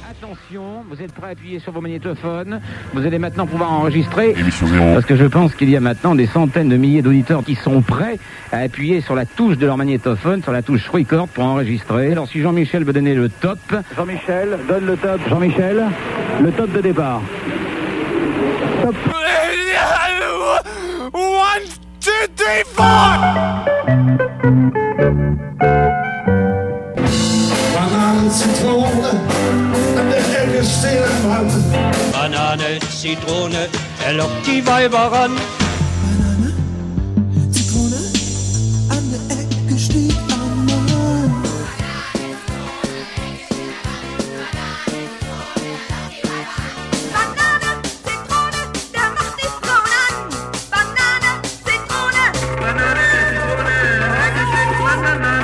Attention, vous êtes prêts à appuyer sur vos magnétophones. Vous allez maintenant pouvoir enregistrer. Émission 0. Parce que je pense qu'il y a maintenant des centaines de milliers d'auditeurs qui sont prêts à appuyer sur la touche de leur magnétophone, sur la touche record pour enregistrer. Alors si Jean-Michel veut donner le top. Jean-Michel, donne le top. Jean-Michel, le top de départ. Top. 1, 2, 3, 4. Banane, Zitrone, an der Ecke stehen Mann. Banane, Zitrone, er lockt die Weiber ran. Banane, Zitrone, an der Ecke steht ein Mann. Banane, Zitrone, der macht die Frauen an. Banane, Zitrone. Banane, Zitrone, an der Ecke steht Banane.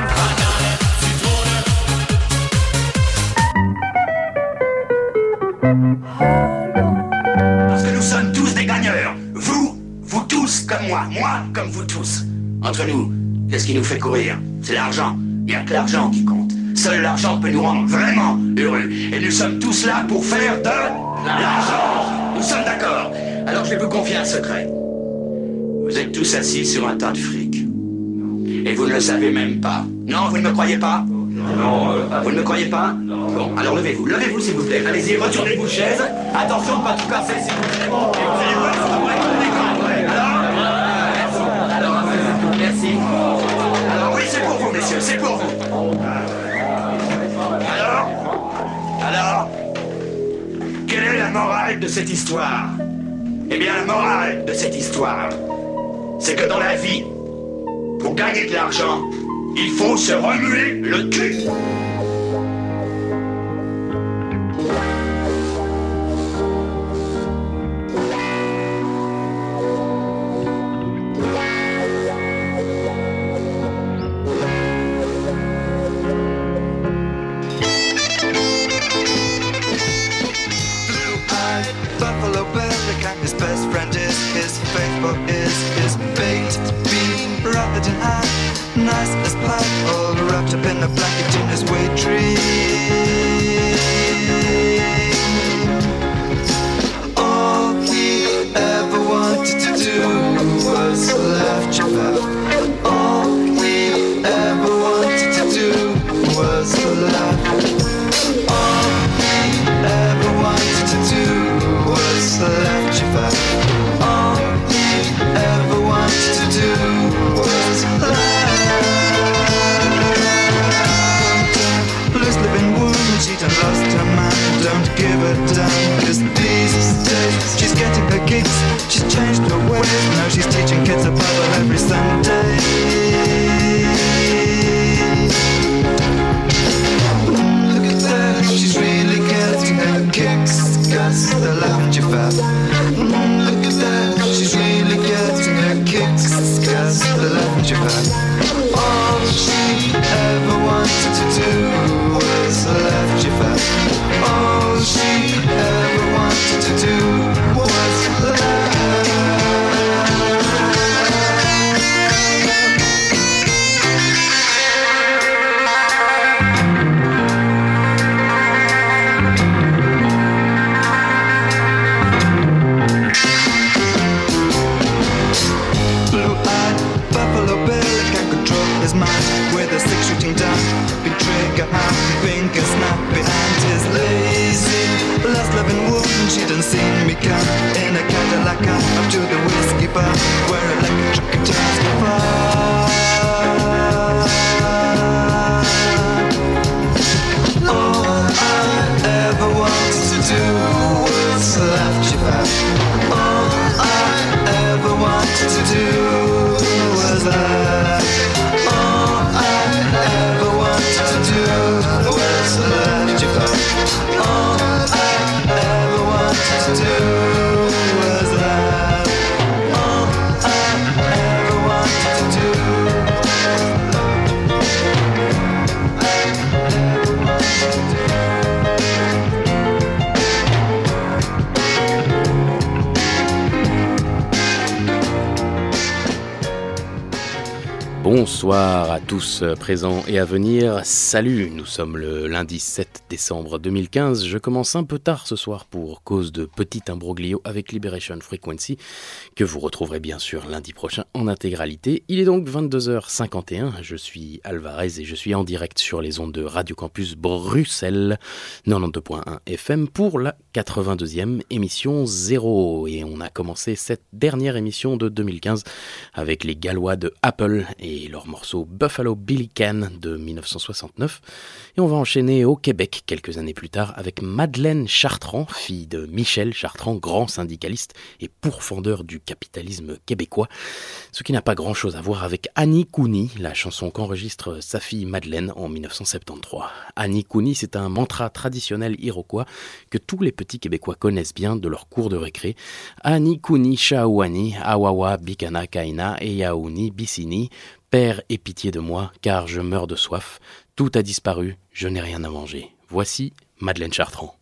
Parce que nous sommes tous des gagneurs. Vous tous comme moi comme vous tous. Entre nous, qu'est-ce qui nous fait courir? C'est l'argent. Il n'y a que l'argent qui compte. Seul l'argent peut nous rendre vraiment heureux. Et nous sommes tous là pour faire de l'argent. Nous sommes d'accord. Alors je vais vous confier un secret. Vous êtes tous assis sur un tas de fric. Et vous ne le savez même pas. Non, vous ne me croyez pas? Non. Vous ne me croyez pas? Bon, alors levez-vous s'il vous plaît. Allez-y, retournez vos chaises. Attention de ne pas tout casser s'il vous plaît. Et vous allez voir, ça va être découvert. Alors, merci. Alors oui, c'est pour vous, messieurs, c'est pour vous. Alors, quelle est la morale de cette histoire? Eh bien, la morale de cette histoire, c'est que dans la vie, pour gagner de l'argent, il faut se remuer le cul. Buffalo Bill, his best friend is his faithful is his baked bean, rugged and high, nice as pie, all wrapped up in a blanket in his weight tree. All he ever wanted to do was laugh Japan. All he ever wanted to do was laugh. All he ever wanted to do was left you back. All he ever wanted to do was laugh. Loose living wound, she done lost her mind. Don't give a damn, 'cause these days she's getting her kicks. She's changed her ways, now she's teaching kids a Bible every Sunday. Look at that, she's really getting her kicks, 'cause they're laughing you fat. Look at that, she's really getting her kicks, 'cause they're laughing you fat. All she ever wanted to do was laugh you fat. All she ever wanted to do was laugh. Blue-eyed Buffalo Bill can't control his mind with a six-shooting down. Big trigger happy, pink and snap behind his lazy lust-loving woman. She done seen me come in a Cadillac up to the whiskey bar where electric guitars go far. All I ever wanted to do was laugh you back. All I ever wanted to do was laugh. All I ever wanted to do was laugh you back. All I ever wanted to do Bonsoir à tous présents et à venir. Salut, nous sommes le lundi 7 décembre 2015. Je commence un peu tard ce soir pour cause de petit imbroglio avec Liberation Frequency, que vous retrouverez bien sûr lundi prochain en intégralité. Il est donc 22h51. Je suis Alvarez et je suis en direct sur les ondes de Radio Campus Bruxelles 92.1 FM pour la 82e émission 0. Et on a commencé cette dernière émission de 2015 avec les Gallois de Apple et leur morceau Buffalo Billy Can de 1969. Et on va enchaîner au Québec quelques années plus tard avec Madeleine Chartrand, fille de Michel Chartrand, grand syndicaliste et pourfendeur du capitalisme québécois. Ce qui n'a pas grand chose à voir avec Annie Cooney, la chanson qu'enregistre sa fille Madeleine en 1973. Annie Cooney, c'est un mantra traditionnel iroquois que tous les petits Québécois connaissent bien de leur cours de récré. Annie Cooney Shaouani, Awawa Bikana Kaina et Yaouni Bissini. Père, aie pitié de moi, car je meurs de soif. Tout a disparu, je n'ai rien à manger. Voici Madeleine Chartrand.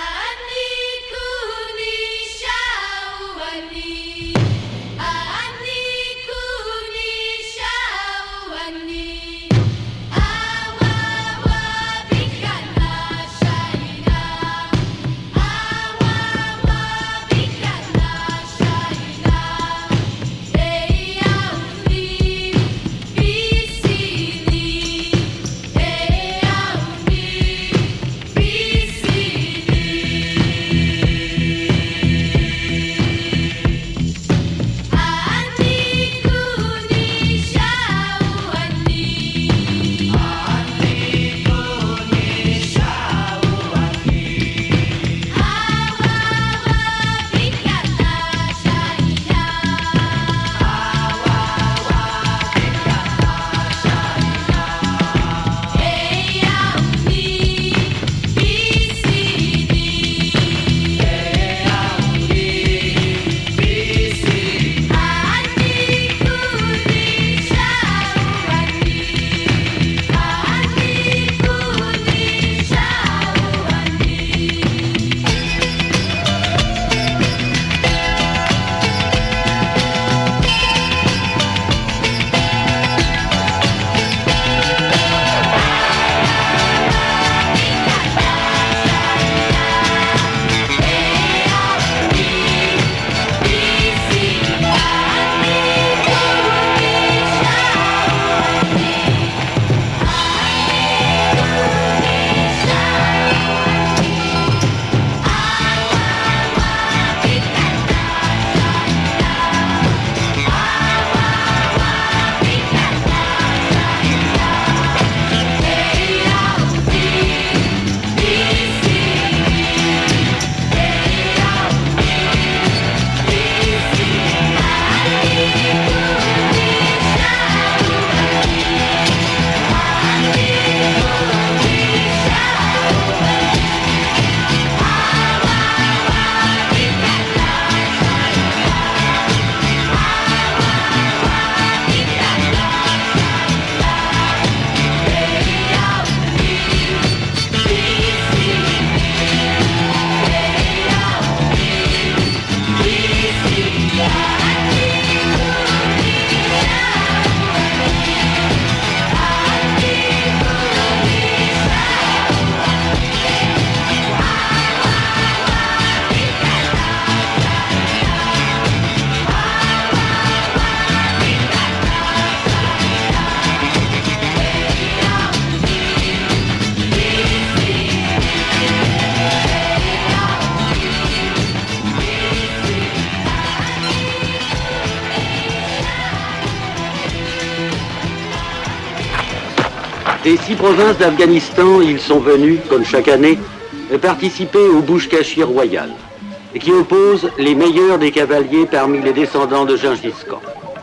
Des 6 provinces d'Afghanistan, ils sont venus, comme chaque année, participer au Bouche-Cachis royal, qui oppose les meilleurs des cavaliers parmi les descendants de Gengis Khan.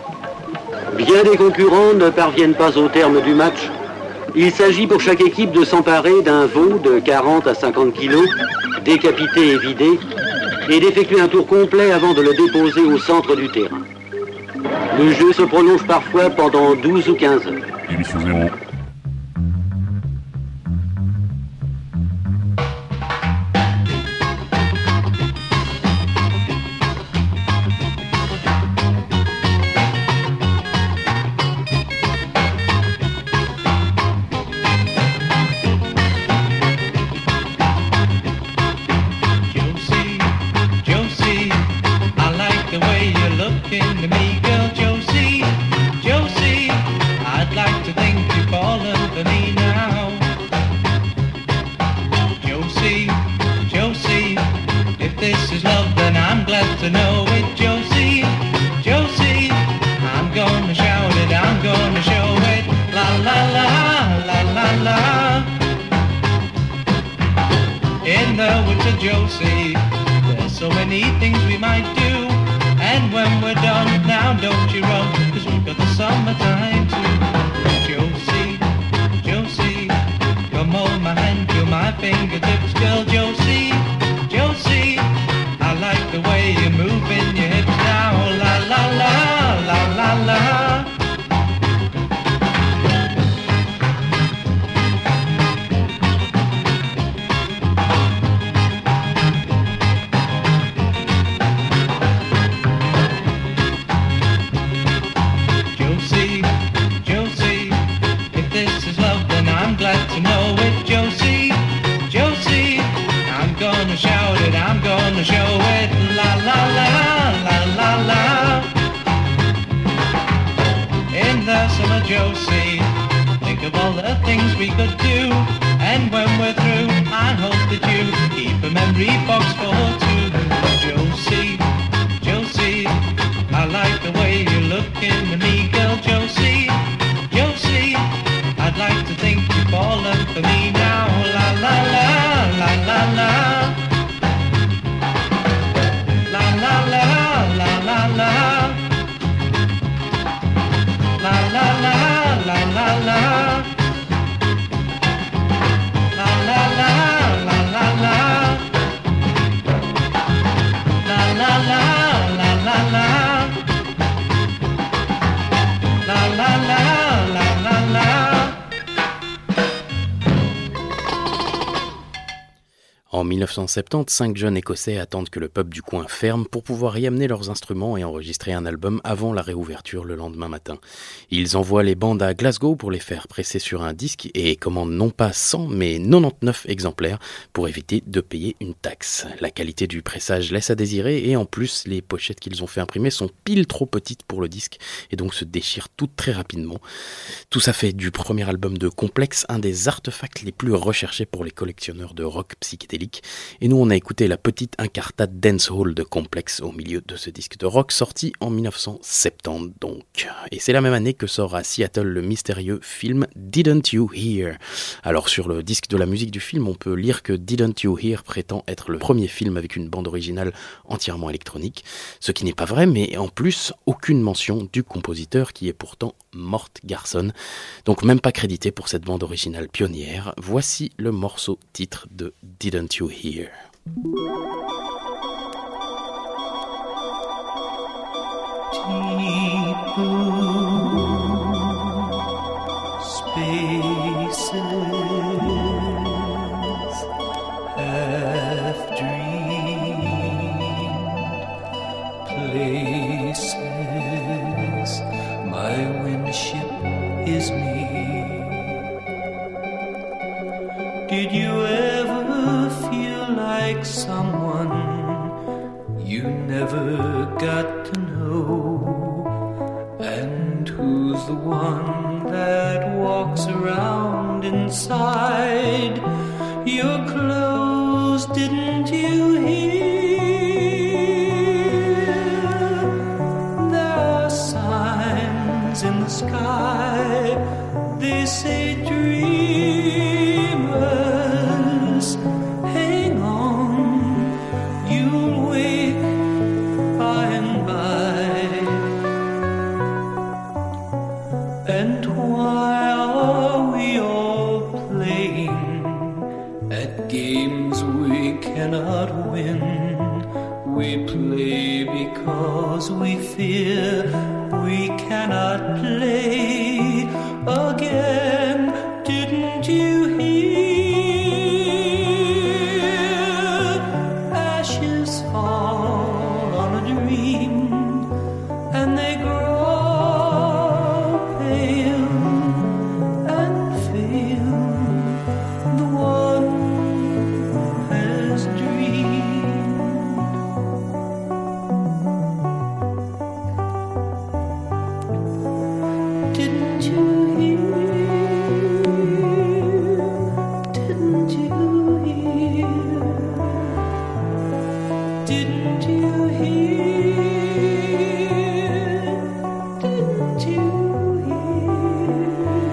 Bien des concurrents ne parviennent pas au terme du match. Il s'agit pour chaque équipe de s'emparer d'un veau de 40 à 50 kilos, décapité et vidé, et d'effectuer un tour complet avant de le déposer au centre du terrain. Le jeu se prolonge parfois pendant 12 ou 15 heures. Émission 0. looking to me, girl, Josie, Josie. I'd like to think you've fallen for me now. Josie, Josie, if this is love, then I'm glad to know it. Josie, Josie, I'm gonna shout it, I'm gonna show it. La la la, la la la. In the woods of Josie, there's so many things we might do. And when we're done, now don't you run, 'cause we've got the summertime too. Josie, Josie, come hold my hand, feel my fingertips. Girl, Josie, Josie, I like the way you're moving your hips now. La la la, la la la. To know it, Josie, Josie, I'm gonna shout it, I'm gonna show it. La la la, la la la. In the summer, Josie, think of all the things we could do. And when we're through, I hope that you keep a memory box for two. Josie, Josie, I like the way you're looking to me, girl, Josie, Josie. I'd like to think you've fallen for me now. La la la, la la la. La la la, la la la. La la la, la la la. La la la, la la la. La la la, la la la. La la la, la la la. En 1970, 5 jeunes Écossais attendent que le pub du coin ferme pour pouvoir y amener leurs instruments et enregistrer un album avant la réouverture le lendemain matin. Ils envoient les bandes à Glasgow pour les faire presser sur un disque et commandent non pas 100 mais 99 exemplaires pour éviter de payer une taxe. La qualité du pressage laisse à désirer et en plus les pochettes qu'ils ont fait imprimer sont pile trop petites pour le disque et donc se déchirent toutes très rapidement. Tout ça fait du premier album de Complex un des artefacts les plus recherchés pour les collectionneurs de rock psychédélique. Et nous on a écouté la petite incartade dancehall de Complex au milieu de ce disque de rock sorti en 1970 donc. Et c'est la même année que sort à Seattle le mystérieux film Didn't You Hear. Alors sur le disque de la musique du film on peut lire que Didn't You Hear prétend être le premier film avec une bande originale entièrement électronique, ce qui n'est pas vrai mais en plus aucune mention du compositeur qui est pourtant Mort Garson, donc même pas crédité pour cette bande originale pionnière. Voici le morceau titre de Didn't You Hear. Deep blue spaces, half dreamed places, my windship is me. Did you ever feel like someone you never got to know, and who's the one that walks around inside your clothes? Didn't you hear? There are signs in the sky, they say dreamers, hang on, you'll wake by and by. And why are we all playing at games we cannot win? We play because we fear we cannot play again. Didn't you hear? Ashes fall on a dream and they grow pale and fail. The one has dreamed. Didn't you hear? Didn't you hear?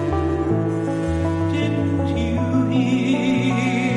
Didn't you hear?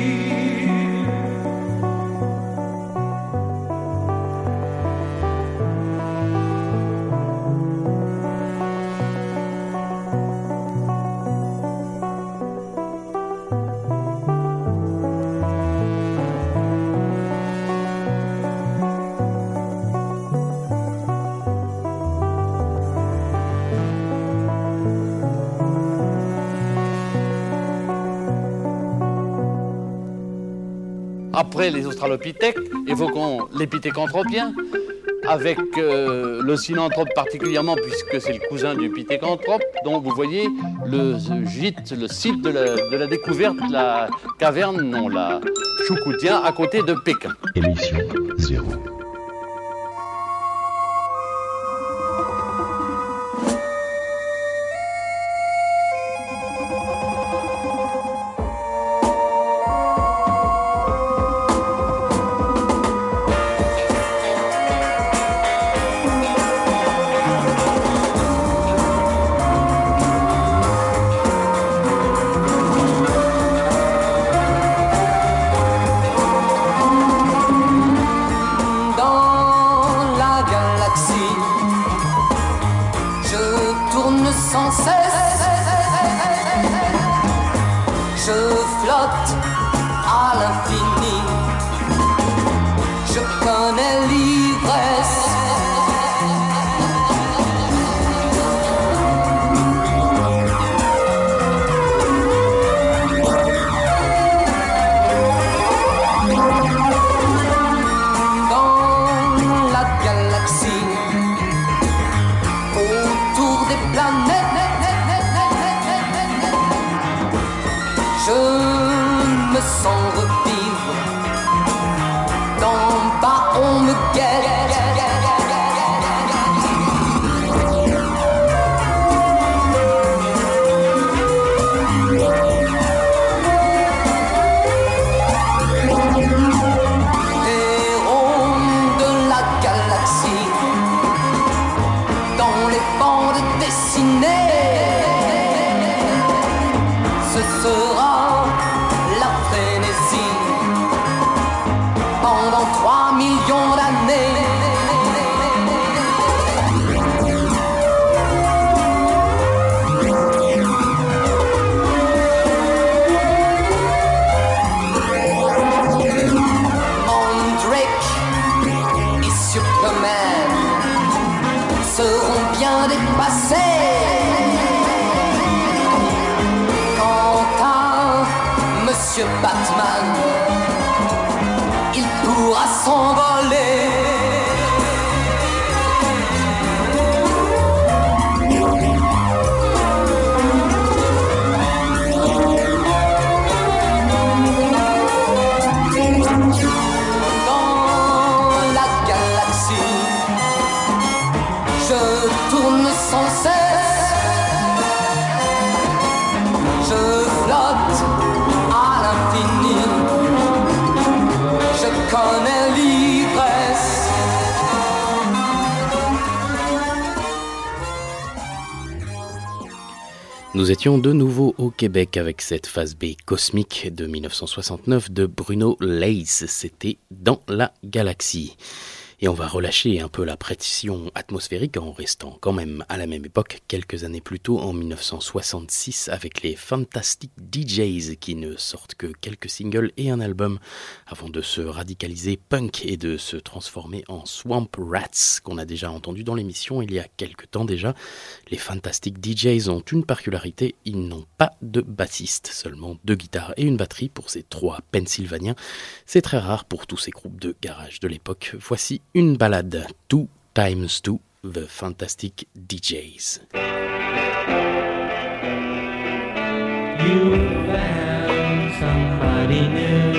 Après les australopithèques, évoquons les pithécanthropiens, avec le synanthrope particulièrement, puisque c'est le cousin du pithécanthrope, dont vous voyez le site de la découverte, la caverne, non, la Choucoutia, à côté de Pékin. Émission 0. Nous étions de nouveau au Québec avec cette phase B cosmique de 1969 de Bruno Leys. C'était Dans la galaxie. Et on va relâcher un peu la pression atmosphérique en restant quand même à la même époque, quelques années plus tôt, en 1966, avec les Fantastic DJs qui ne sortent que quelques singles et un album avant de se radicaliser punk et de se transformer en Swamp Rats, qu'on a déjà entendu dans l'émission il y a quelques temps déjà. Les Fantastic DJs ont une particularité, ils n'ont pas de bassiste, seulement 2 guitares et une batterie pour ces 3 Pennsylvaniens. C'est très rare pour tous ces groupes de garage de l'époque. Voici une balade, 2 times 2, The Fantastic DJs. You found somebody new.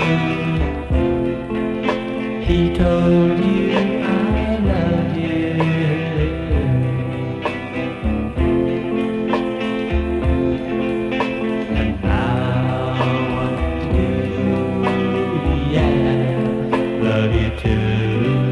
He told you I love you. And I want to, yeah, love you too.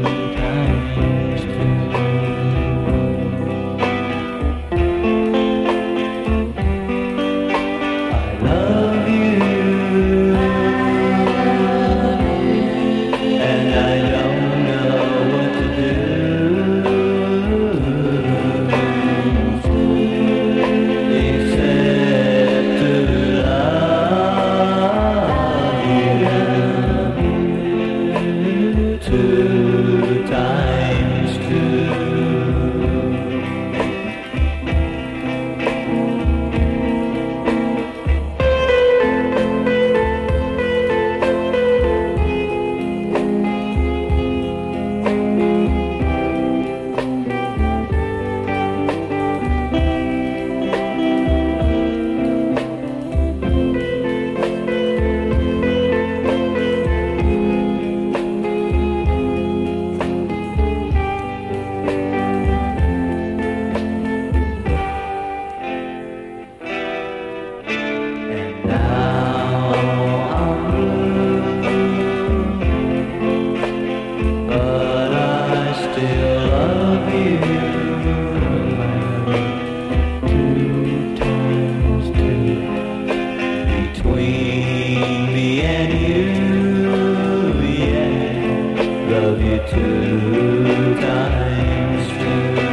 love you 2 times through.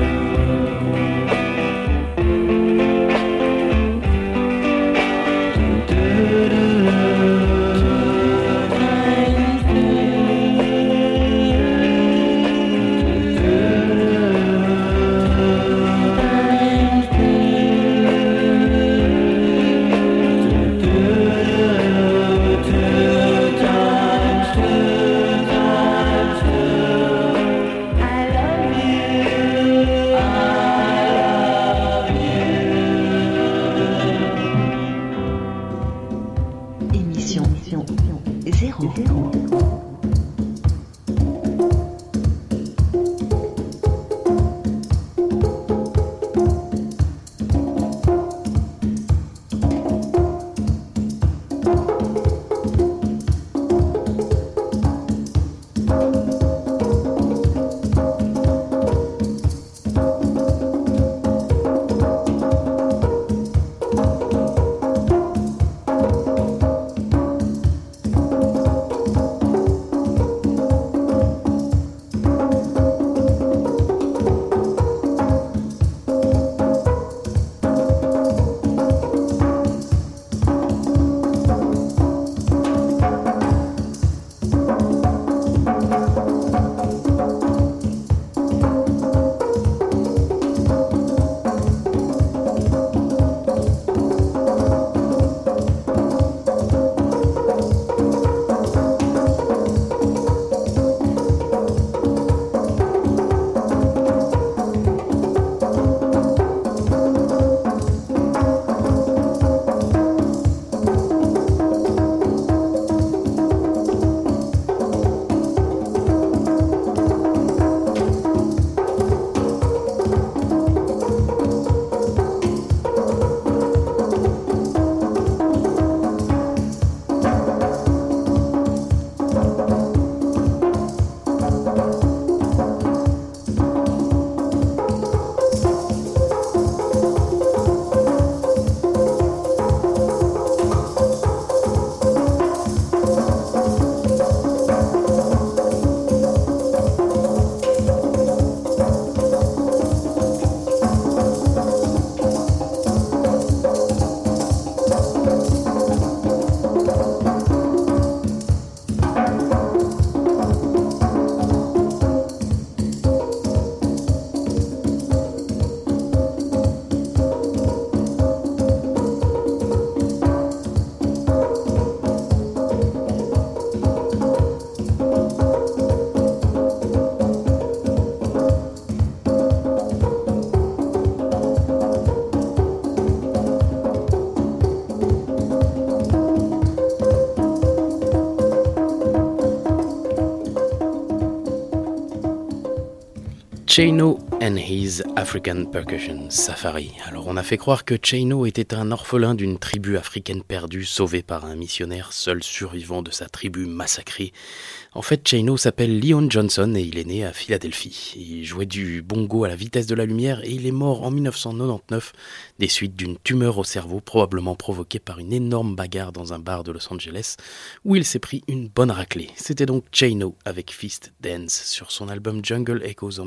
Chano and his African Percussion Safari. Alors on a fait croire que Chano était un orphelin d'une tribu africaine perdue, sauvé par un missionnaire, seul survivant de sa tribu massacrée. En fait, Chano s'appelle Leon Johnson et il est né à Philadelphie. Il jouait du bongo à la vitesse de la lumière et il est mort en 1999 des suites d'une tumeur au cerveau probablement provoquée par une énorme bagarre dans un bar de Los Angeles où il s'est pris une bonne raclée. C'était donc Chano avec Fist Dance sur son album Jungle Echoes en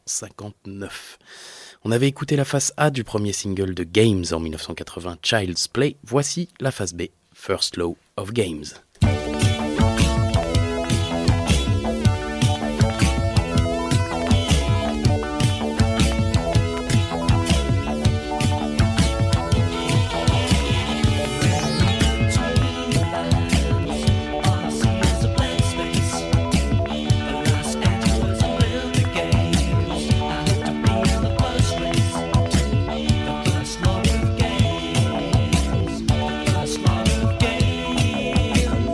1959. On avait écouté la face A du premier single de Games en 1980, Child's Play. Voici la face B, First Law of Games. First lot of games.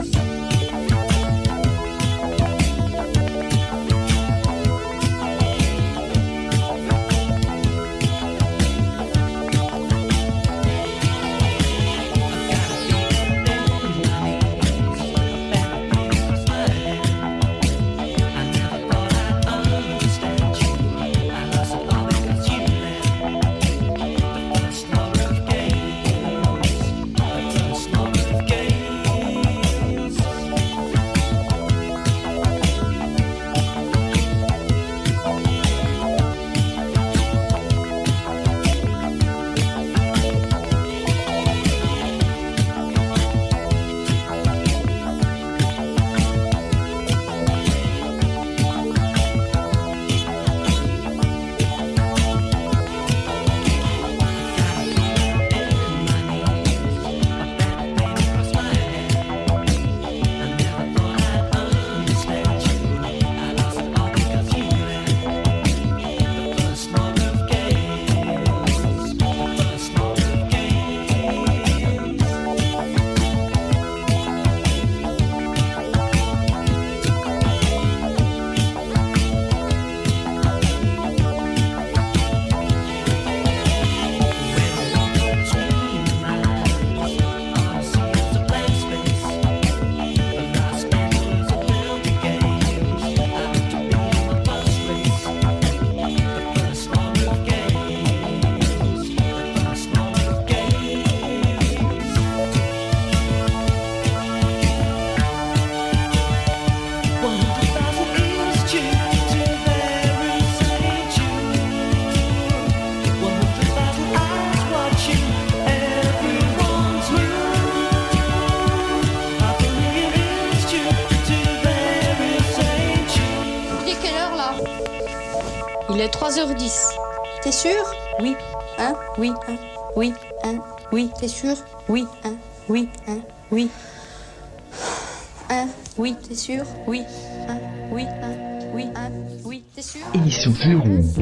Il est 3h10. T'es sûr? Oui. Hein? Oui. Hein? Oui. Hein? Oui. T'es sûr? Oui. Hein? Oui. Hein? Oui. Hein? Oui. T'es sûr? Oui. Hein? Oui. Hein? Oui. Hein? Oui. T'es sûr? Émission 0.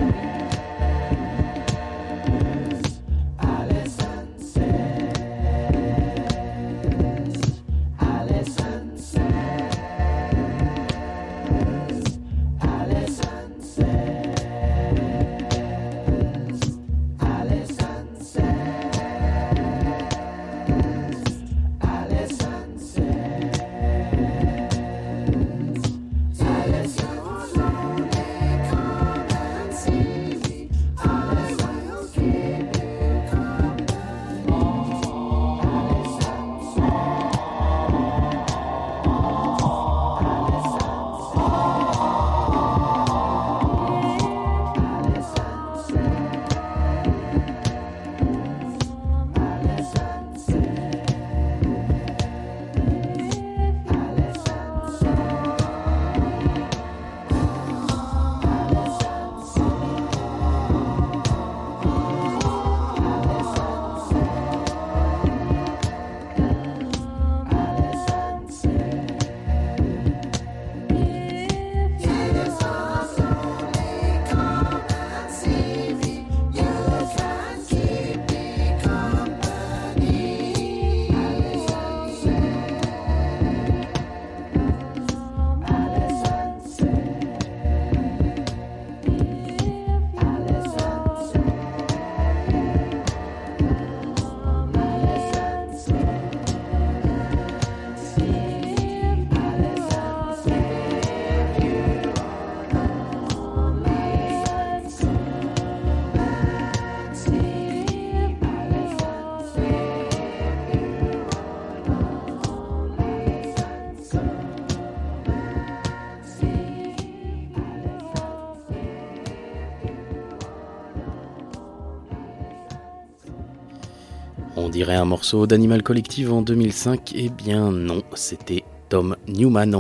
On dirait un morceau d'Animal Collective en 2005, eh bien non, c'était Tom Newman en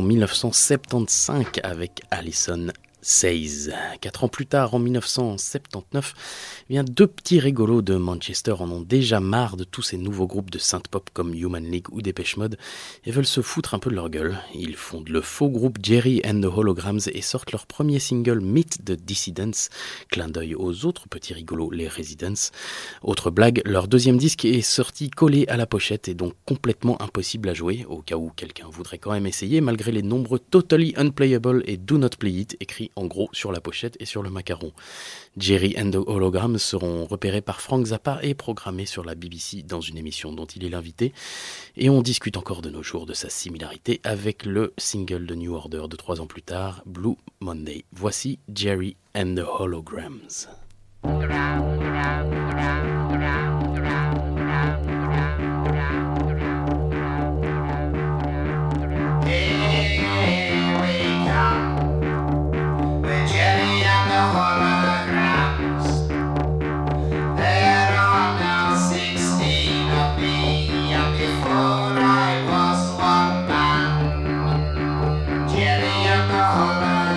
1975 avec Alison Says. 4 ans plus tard, en 1979, eh bien, deux petits rigolos de Manchester en ont déjà marre de tous ces nouveaux groupes de synth-pop comme Human League ou Depeche Mode et veulent se foutre un peu de leur gueule. Ils fondent le faux groupe Jerry and the Holograms et sortent leur premier single Meet the Dissidents, clin d'œil aux autres petits rigolos, les Residents. Autre blague, leur deuxième disque est sorti collé à la pochette et donc complètement impossible à jouer, au cas où quelqu'un voudrait quand même essayer, malgré les nombreux Totally Unplayable et Do Not Play It écrits en gros sur la pochette et sur le macaron. Jerry and the Holograms seront repérés par Frank Zappa et programmés sur la BBC dans une émission dont il est l'invité. Et on discute encore de nos jours de sa similarité avec le single de New Order de 3 ans plus tard, Blue Monday. Voici Jerry and the Holograms.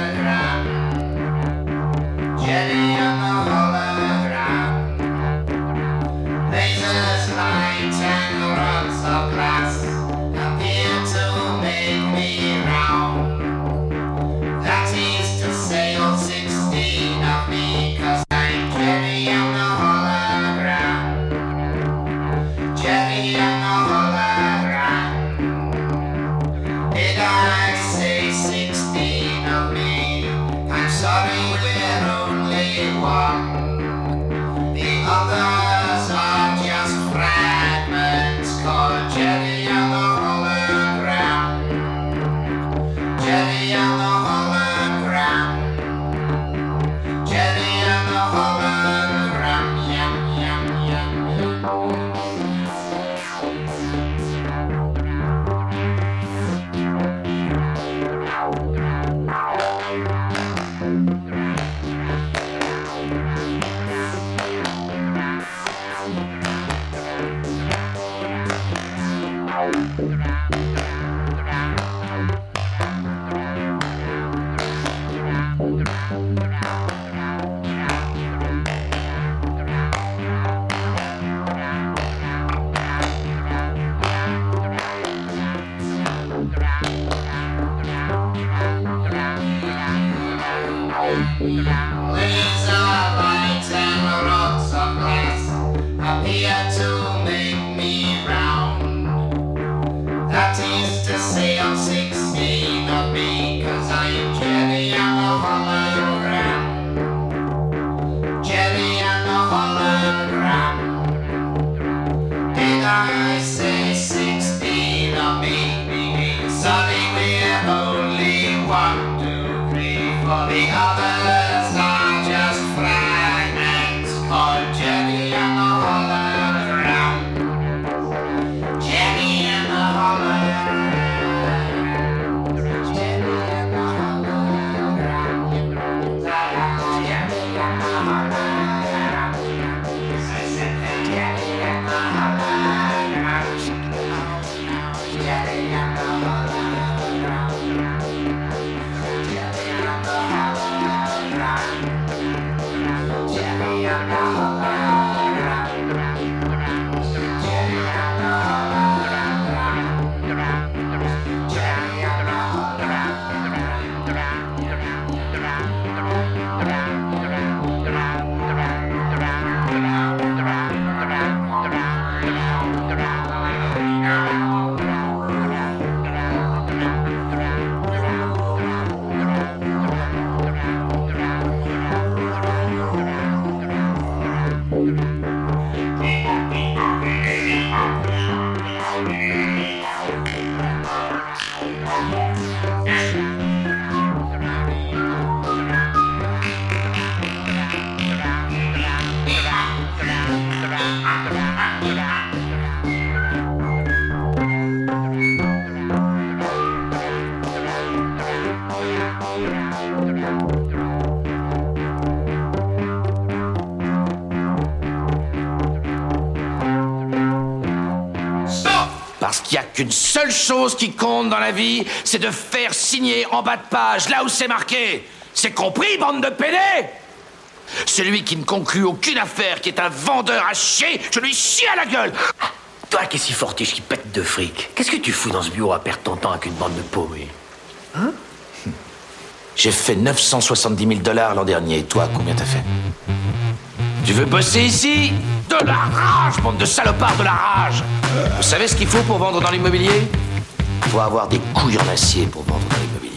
Jerry and the hologram. Winds of light and rocks of glass appear to make me round. That is to say I'm 16 of me, 'cause I'm Jenny and the hologram. Jenny and the hologram. Did I say 16 of me? Sorry, we're only 1, 2, 3, 4. The others are just fragments of Jenny and the hologram. Jenny and the hologram. Jenny and the hologram. Jenny and the hologram. I said Jenny and the hologram. Jenny and the hologram. Jenny and the hologram. Jenny and the hologram. Jenny and the Parce qu'il n'y a qu'une seule chose qui compte dans la vie, c'est de faire signer en bas de page, là où c'est marqué. C'est compris, bande de pédés? Celui qui ne conclut aucune affaire, qui est un vendeur à chier, je lui chie à la gueule. Toi qui es si fortiche, qui pète de fric, qu'est-ce que tu fous dans ce bureau à perdre ton temps avec une bande de paumés? Hein? J'ai fait 970 000 $ l'an dernier. Et toi, combien t'as fait? Tu veux bosser ici? De la rage, bande de salopards, de la rage. Vous savez ce qu'il faut pour vendre dans l'immobilier? Faut avoir des couilles en acier pour vendre dans l'immobilier.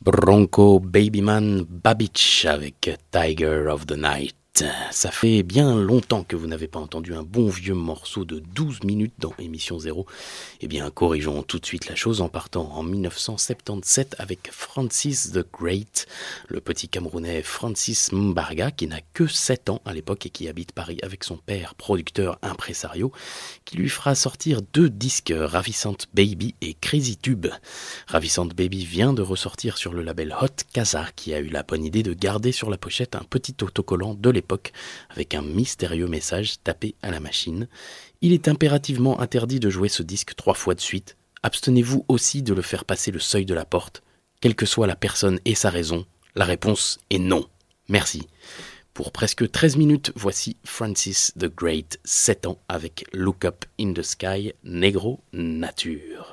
Bronco Babyman Babich avec Tiger of the Night. Ça fait bien longtemps que vous n'avez pas entendu un bon vieux morceau de 12 minutes dans Émission Zéro. Eh bien, corrigeons tout de suite la chose en partant en 1977 avec Francis the Great, le petit Camerounais Francis Mbarga, qui n'a que 7 ans à l'époque et qui habite Paris avec son père, producteur impresario, qui lui fera sortir 2 disques, Ravissant Baby et Crazy Tube. Ravissant Baby vient de ressortir sur le label Hot Casa, qui a eu la bonne idée de garder sur la pochette un petit autocollant de l'époque avec un mystérieux message tapé à la machine. Il est impérativement interdit de jouer ce disque 3 fois de suite. Abstenez-vous aussi de le faire passer le seuil de la porte. Quelle que soit la personne et sa raison, la réponse est non. Merci. Pour presque 13 minutes, voici Francis the Great, 7 ans, avec Look Up in the Sky, Negro Nature.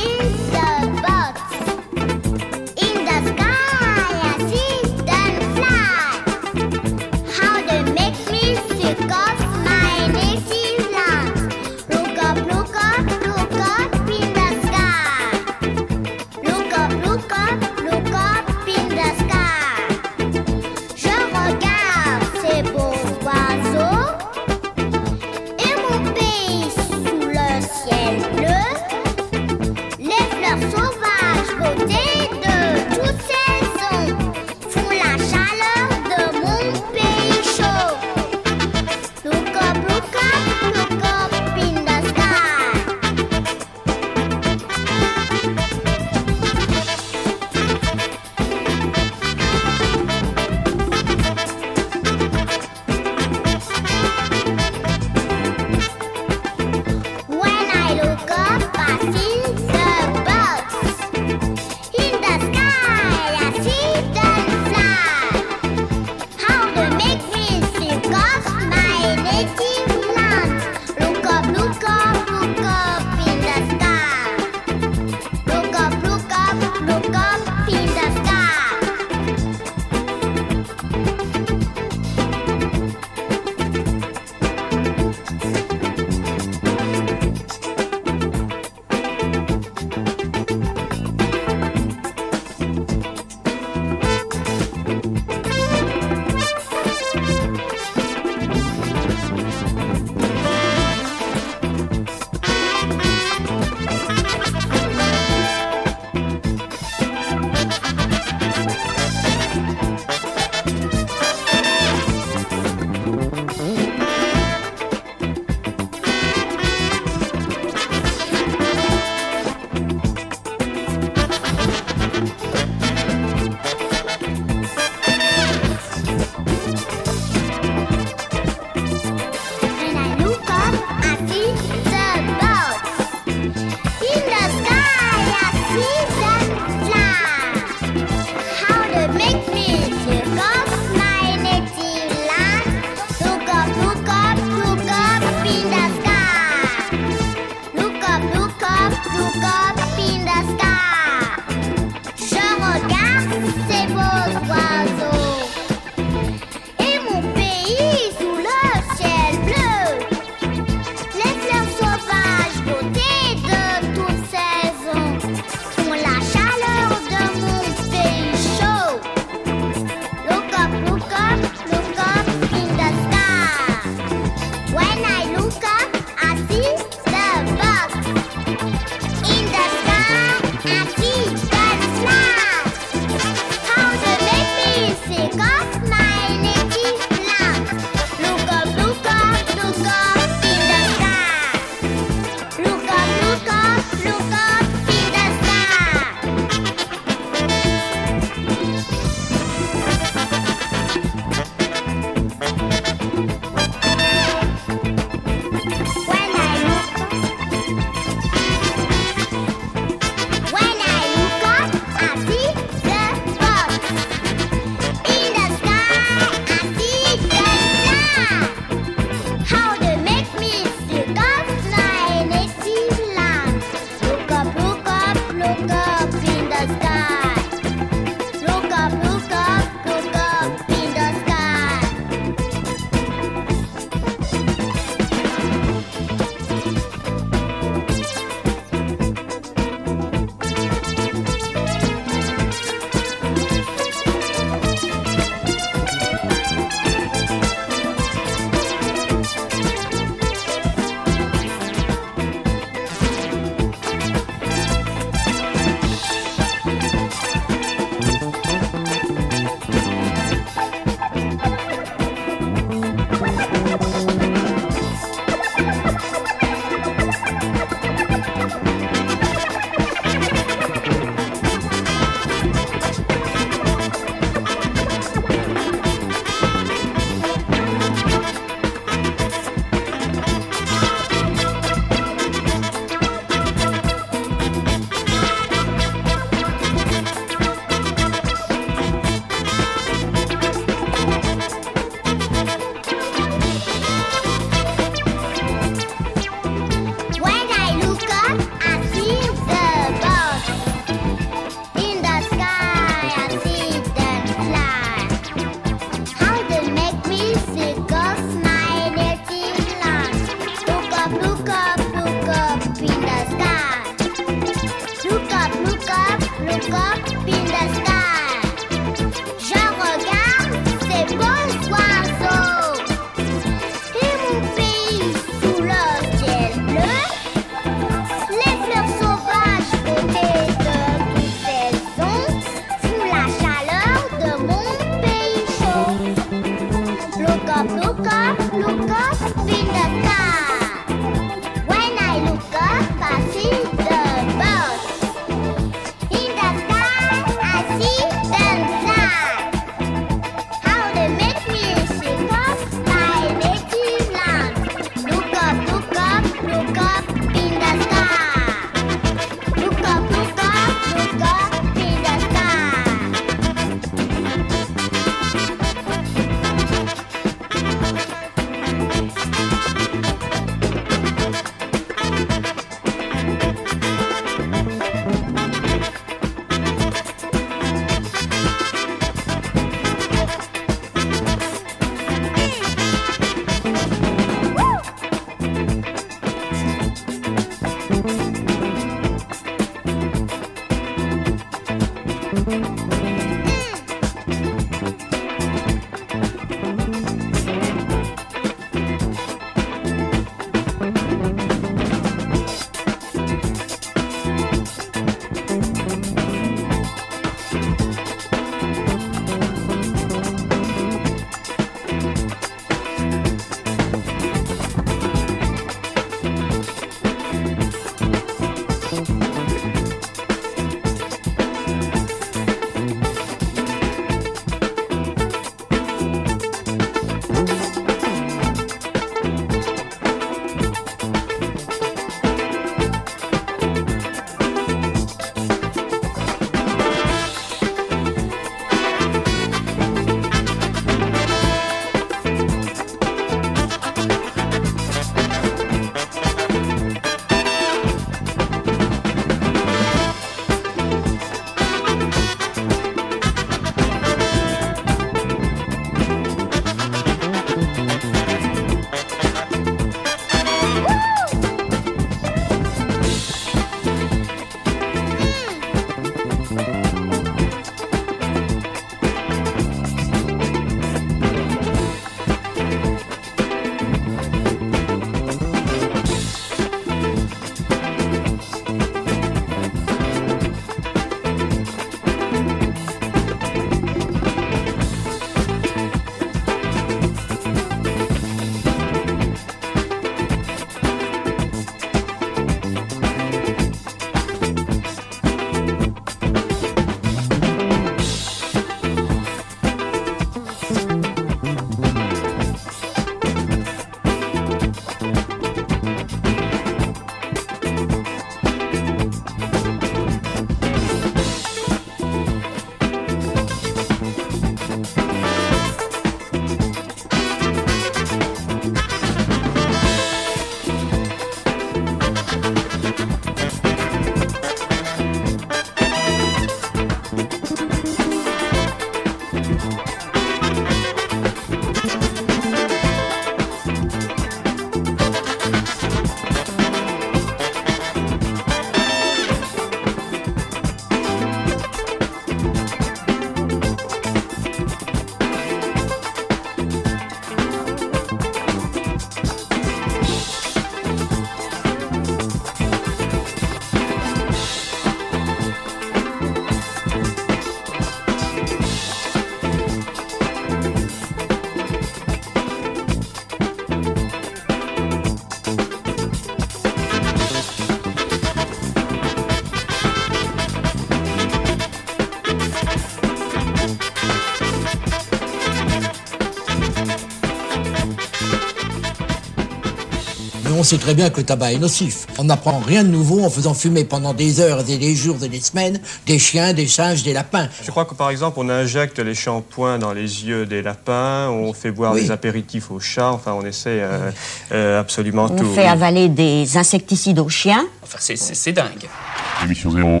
on sait très bien que le tabac est nocif. On n'apprend rien de nouveau en faisant fumer pendant des heures et des jours et des semaines des chiens, des singes, des lapins. Je crois que par exemple, on injecte les shampoings dans les yeux des lapins, on fait boire des apéritifs aux chats, enfin on essaie absolument tout. On fait avaler des insecticides aux chiens. Enfin, c'est dingue. Émission 0.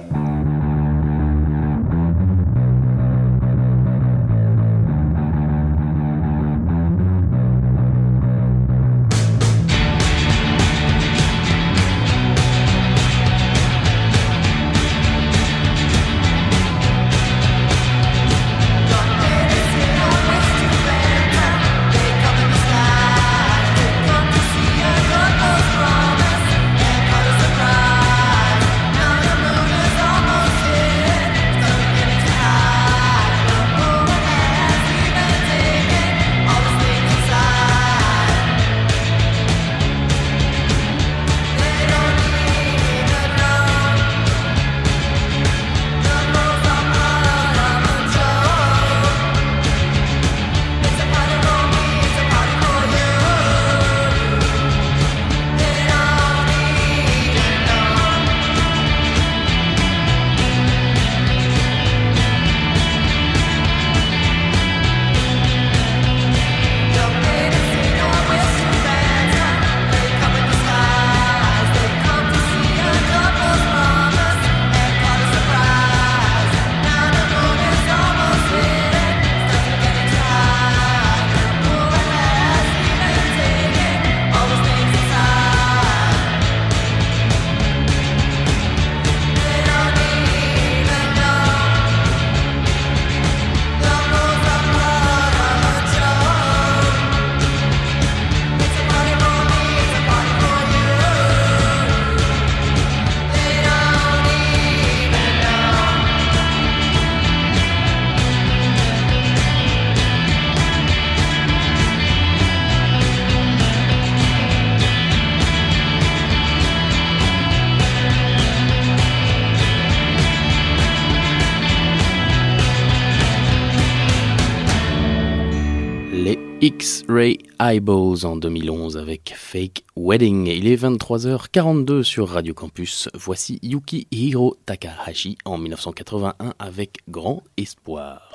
X-Ray Eyeballs en 2011 avec Fake Wedding. Il est 23h42 sur Radio Campus. Voici Yukihiro Takahashi en 1981 avec Grand Espoir.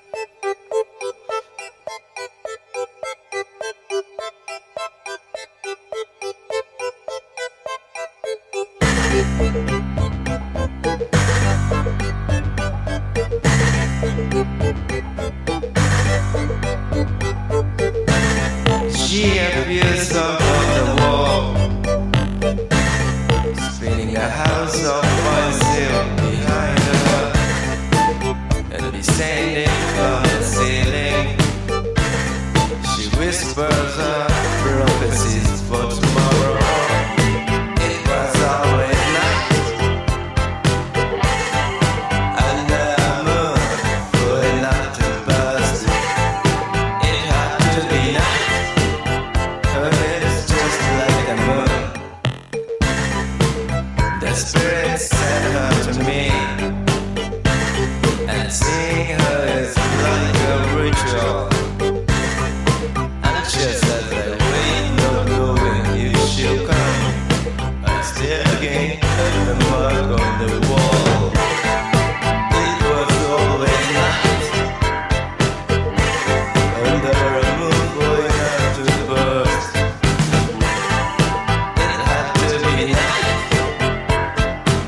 She appears above the wall, spinning a house of myself behind her, and descending from the ceiling. She whispers her prophecies for tomorrow. It was always night under a moon for a night to burst. It had to be night. Her head is just like a moon. The spirit sent her to me, and seeing her is like a ritual. Anxious as I wait, not knowing if she'll come, I stare again at the mark on the wall. It was always night under a moon going out to the burst. It had to be night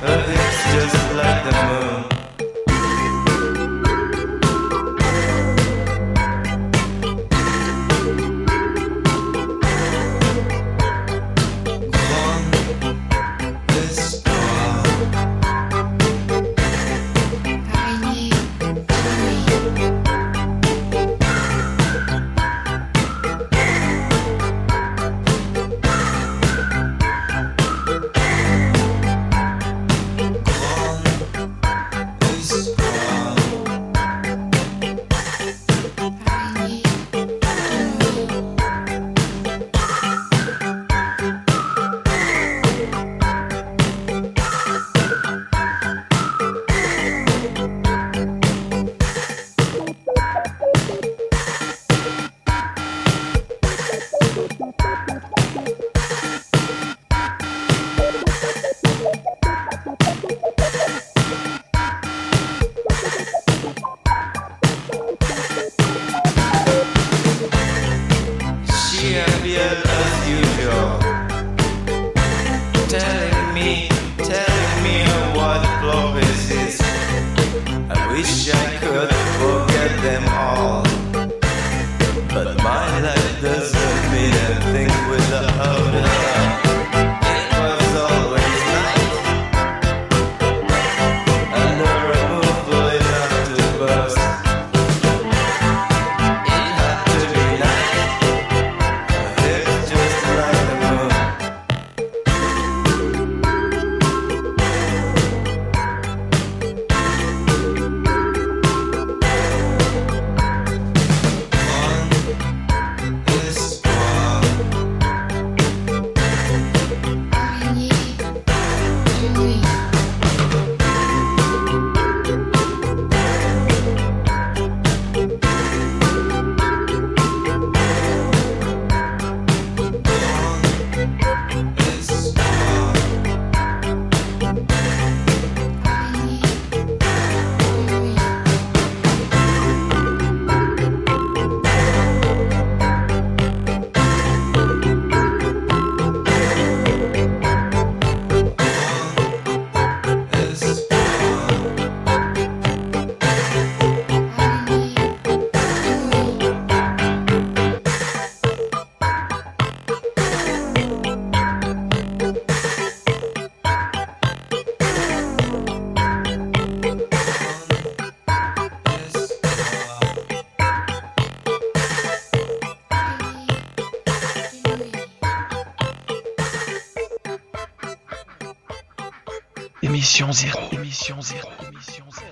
Émission zéro. Émission zéro. Émission zéro.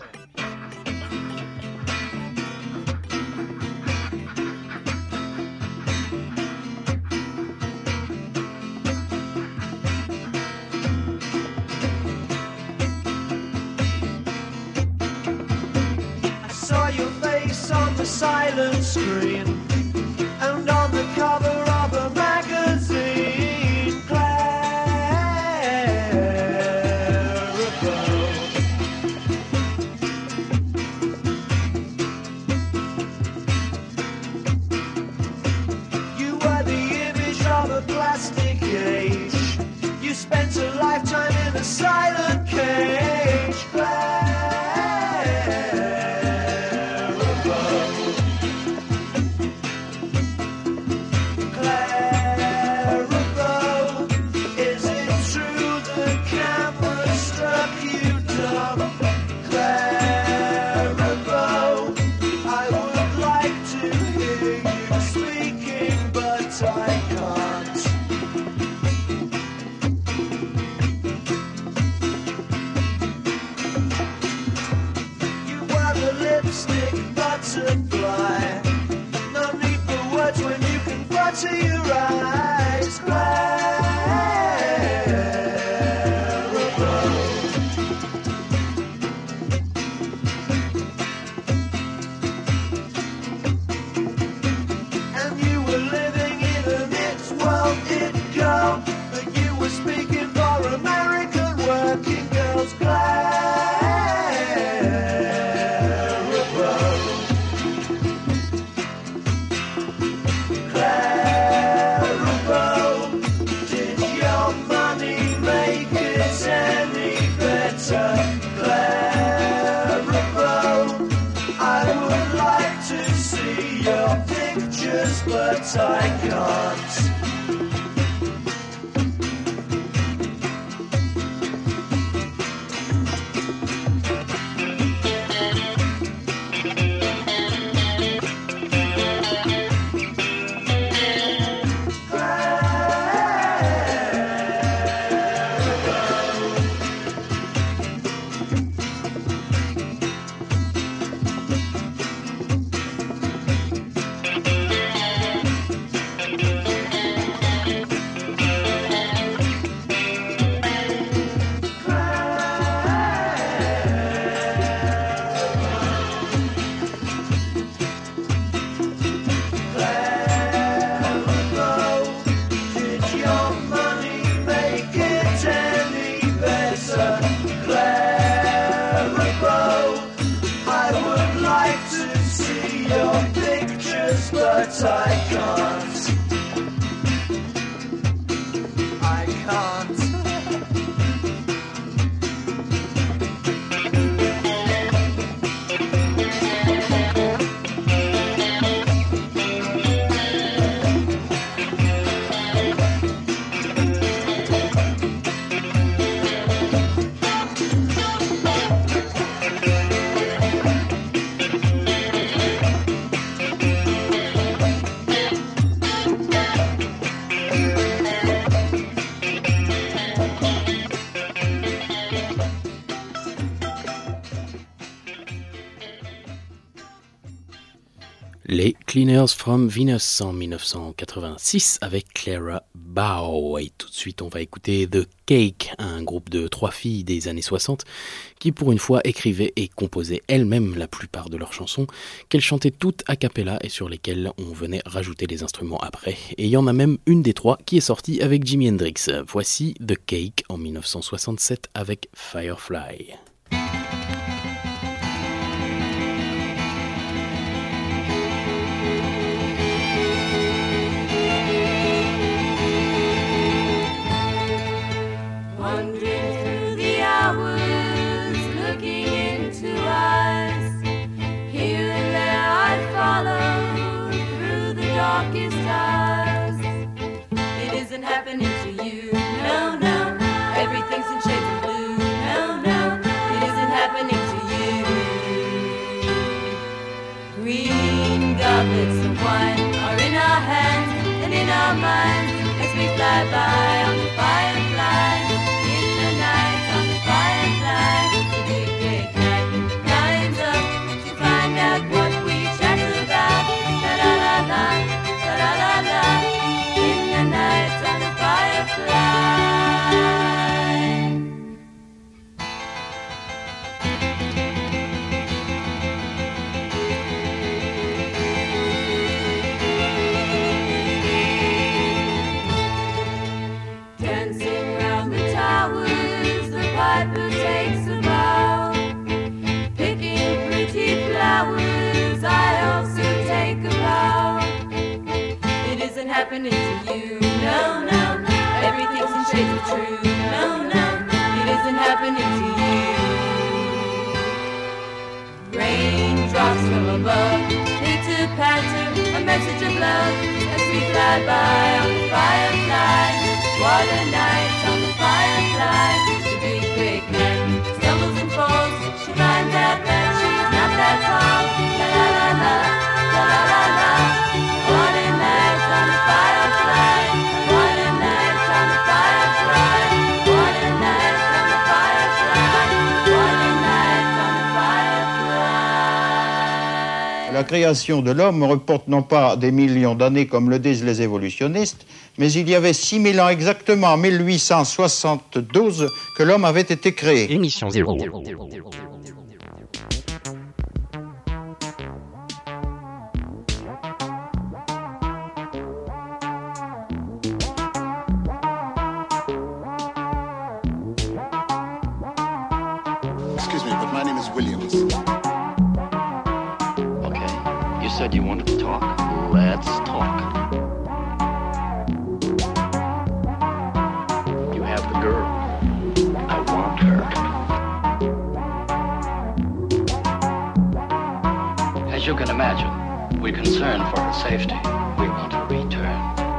Saw your face on the silent screen and on the cover of a magazine. Clarabelle. You were the image of a plastic age. You spent a lifetime in a silent cage. Butterfly. No need for words when you can butter your eyes. Clarabelle. And you were living in a mixed world, it girl, but you were speaking for American working girls. But I can't. But I can't. I can't. Les Cleaners from Venus en 1986 avec Clara Bow. Et tout de suite, on va écouter The Cake, un groupe de 3 filles des années 60 qui, pour une fois, écrivaient et composaient elles-mêmes la plupart de leurs chansons, qu'elles chantaient toutes a cappella et sur lesquelles on venait rajouter les instruments après. Et il y en a même une des 3 qui est sortie avec Jimi Hendrix. Voici The Cake en 1967 avec Firefly. Happening to you, no, no, everything's in shades of blue, no, no, it isn't happening to you. Green goblets of wine are in our hands and in our minds as we fly by on the Firefly, in the night on the Firefly. happening to you. No, no, everything's in shades of true. No, no, it isn't happening to you. Raindrops from above, pitter patter, a message of love as we fly by on the firefly. What a night on the firefly. The big great man stumbles and falls. She finds out that she's not that tall. La la la la, la la la la. What a night on the firefly. What a night on the firefly. What a night on the firefly. What a night on the firefly. La création de l'homme reporte non pas des millions d'années comme le disent les évolutionnistes, mais il y avait 6000 ans exactement, en 1872, que l'homme avait été créé. Émission 0. Excuse me, but my name is Williams. Okay, you said you wanted to talk. Let's talk. You have the girl. I want her. As you can imagine, we're concerned for her safety. We want to return.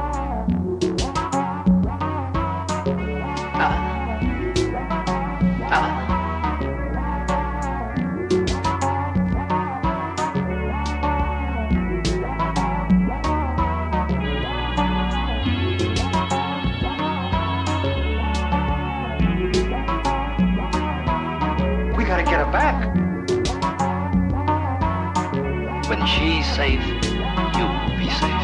We gotta get her back. When she's safe, you'll be safe.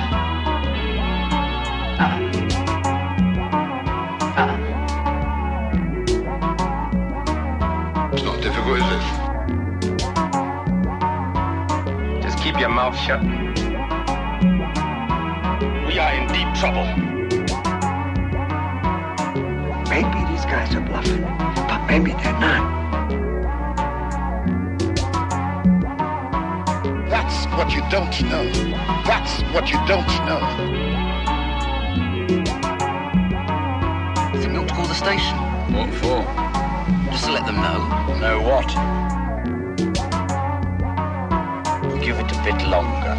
It's not difficult, is it? Just keep your mouth shut. We are in deep trouble. Maybe these guys are bluffing, but maybe they're not. That's what you don't know. That's what you don't know. Think we ought to call the station? What for? Just to let them know. Know what? Give it a bit longer.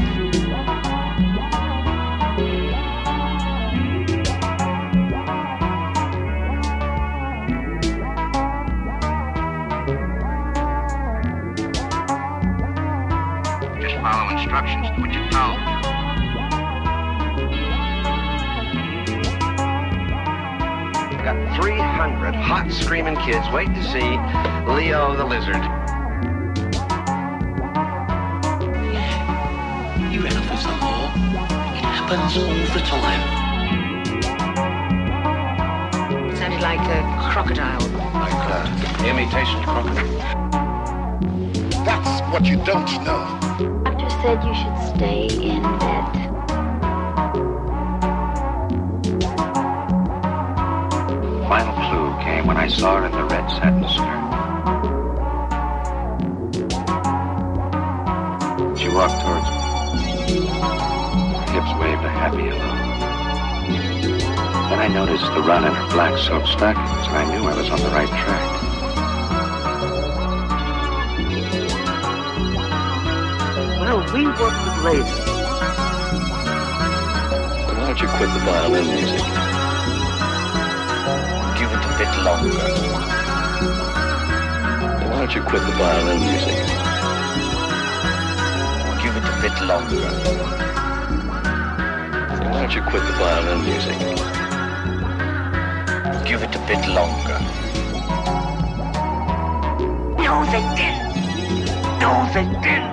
Just follow instructions. Do what you're told. I got 300 hot screaming kids waiting to see Leo the Lizard. You ran off with some more. It happens all the time. It sounded like a crocodile. Like imitation crocodile. That's what you don't know. Doctor said you should stay in bed. Final clue came when I saw her in the red satin skirt. She walked towards me. Her hips waved a happy hello. Then I noticed the run in her black silk stockings, and I knew I was on the right track. Well, we work with lasers. Why don't you quit the violin music? Give it a bit longer. Why don't you quit the violin music? Give it a bit longer. Why don't you quit the violin music? Give it a bit longer. No, they didn't. No, they didn't.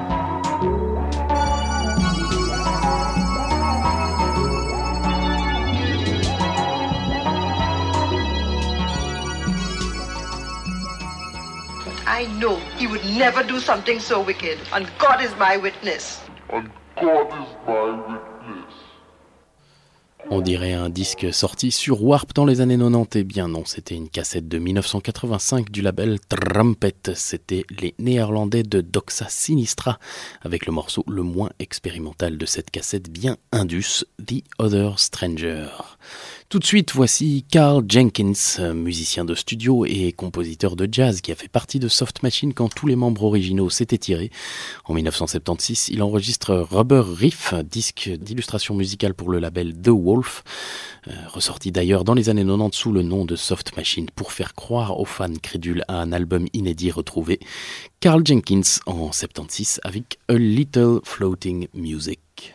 I know he would never do something so wicked, and God is my witness. And God is my witness. On dirait un disque sorti sur Warp dans les années 90. Eh bien non, c'était une cassette de 1985 du label Trumpet. C'était les Néerlandais de Doxa Sinistra avec le morceau le moins expérimental de cette cassette bien indus, The Other Stranger. Tout de suite, voici Carl Jenkins, musicien de studio et compositeur de jazz qui a fait partie de Soft Machine quand tous les membres originaux s'étaient tirés. En 1976, il enregistre Rubber Riff, disque d'illustration musicale pour le label The Wolf, ressorti d'ailleurs dans les années 90 sous le nom de Soft Machine pour faire croire aux fans crédules à un album inédit retrouvé. Carl Jenkins en 76 avec A Little Floating Music.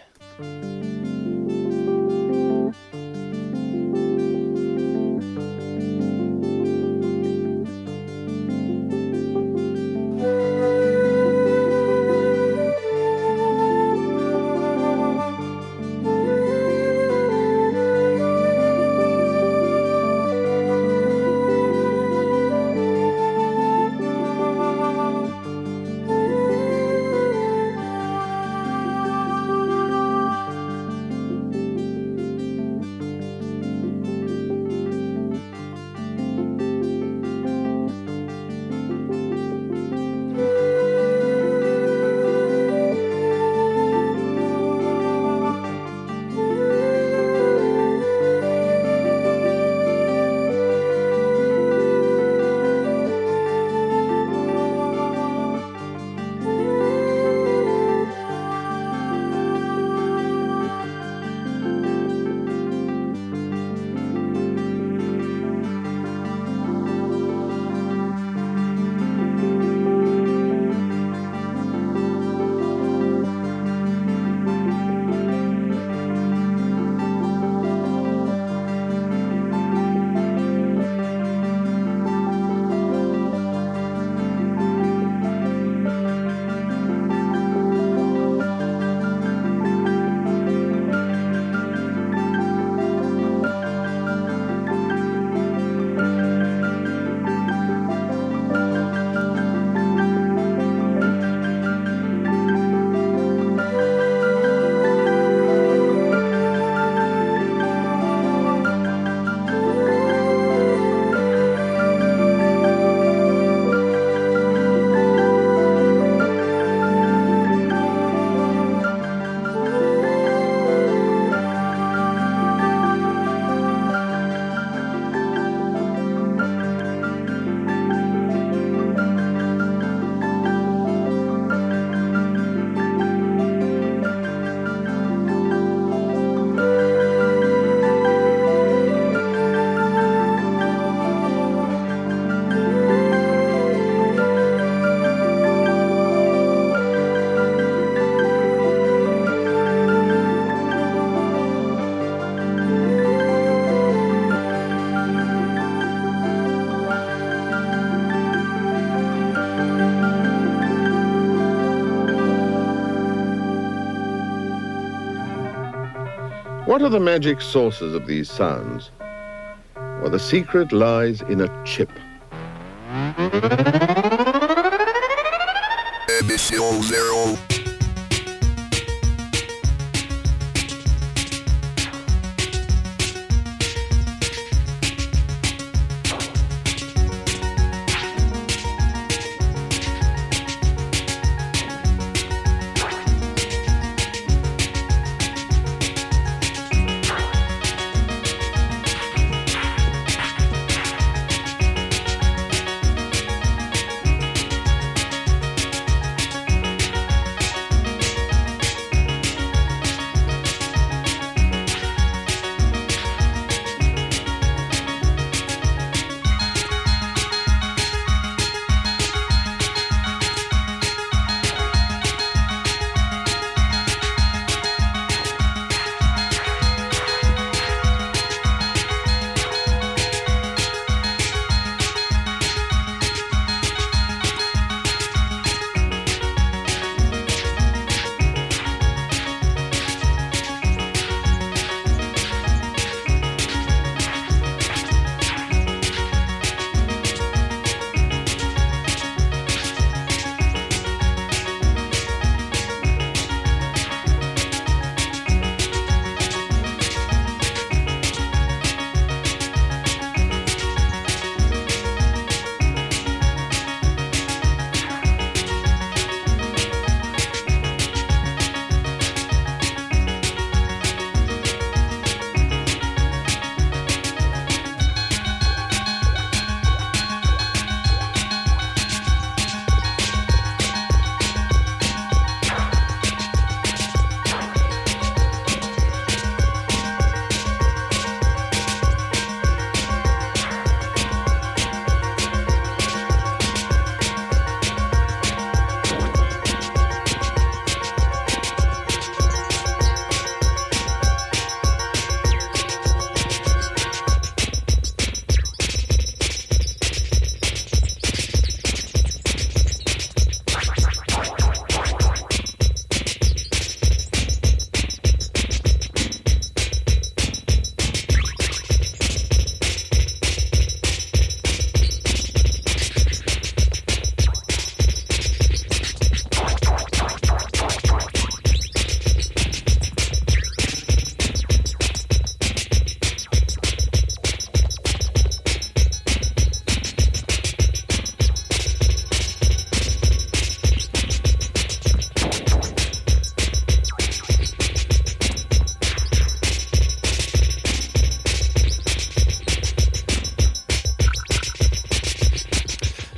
What are the magic sources of these sounds? Well, the secret lies in a chip. Émission 0.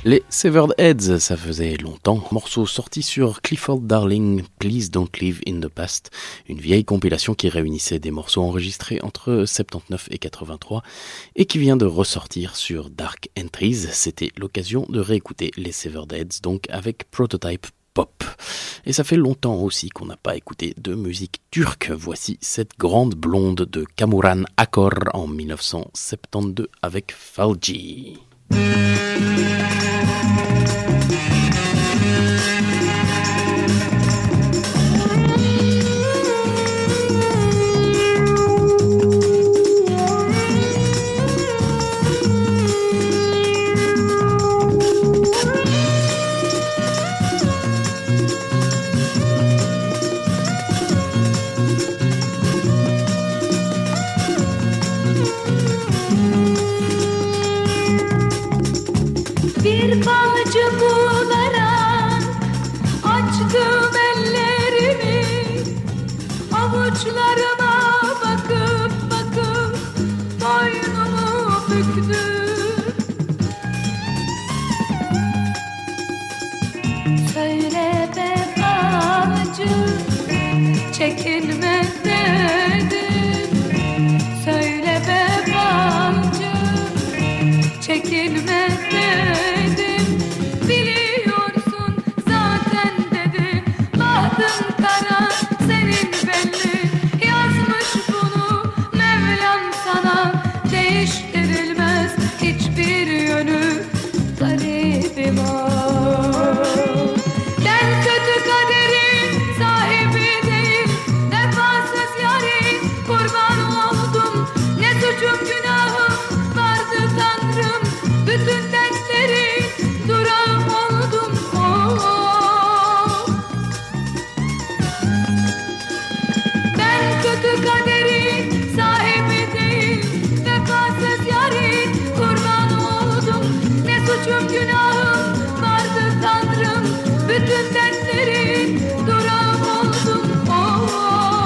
Les Severed Heads, ça faisait longtemps, morceau sorti sur Clifford Darling, Please Don't Live in the Past, une vieille compilation qui réunissait des morceaux enregistrés entre 79 et 83 et qui vient de ressortir sur Dark Entries. C'était l'occasion de réécouter les Severed Heads, donc avec Prototype Pop. Et ça fait longtemps aussi qu'on n'a pas écouté de musique turque. Voici cette grande blonde de Kamuran Akkor en 1972 avec Falci. Bir balcı bularak açtım ellerimi, avuçlarıma bakıp bakıp boynumu büktüm. Söyle be balcı, çekinme dedim. Söyle be balcı, çekinme dedim. Biliyorsun zaten dedi, bahtın kara senin belli. Yazmış bunu Mevlam sana, değiştirilmez hiçbir yönü. Garibim o. Ben kötü kaderin sahibi değil, vefasız yarim kurban oldum. Ne suçum günahım vardı Tanrım, bütün dertlerin durağı oldum. Oh. Ben kötü kaderin sahibi değil, vefasız yarim kurban oldum. Ne suçum günahım vardı Tanrım, bütün dertlerin durağı oldum. Oh.